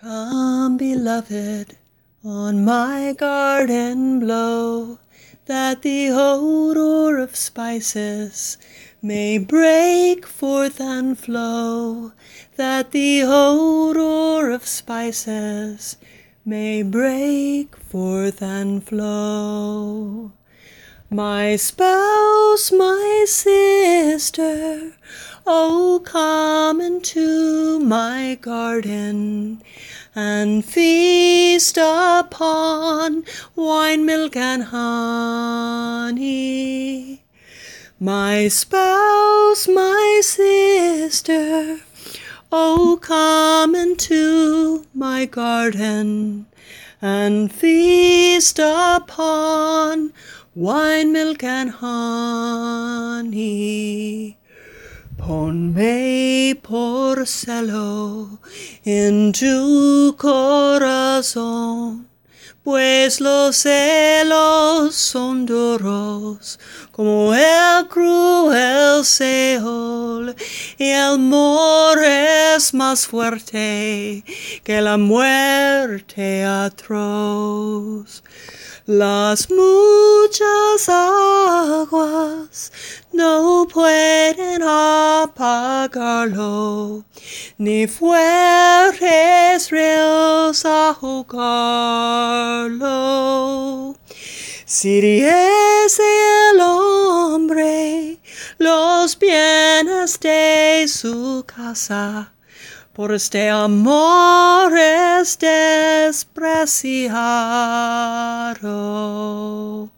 Come, beloved, on my garden blow, that the odor of spices may break forth and flow, that the odor of spices may break forth and flow. My spouse, my sister, oh, come into my garden and feast upon wine, milk, and honey. My spouse, my sister, oh, come into my garden and feast upon wine, milk, and honey. Ponme por celo en tu corazón, pues los celos son duros como el cruel Seol, y el amor es más fuerte que la muerte atroz. Las muchas aguas no pueden apagarlo, ni fuertes ríos ahogarlo. Si diese el hombre los bienes de su casa, por este amor es despreciado.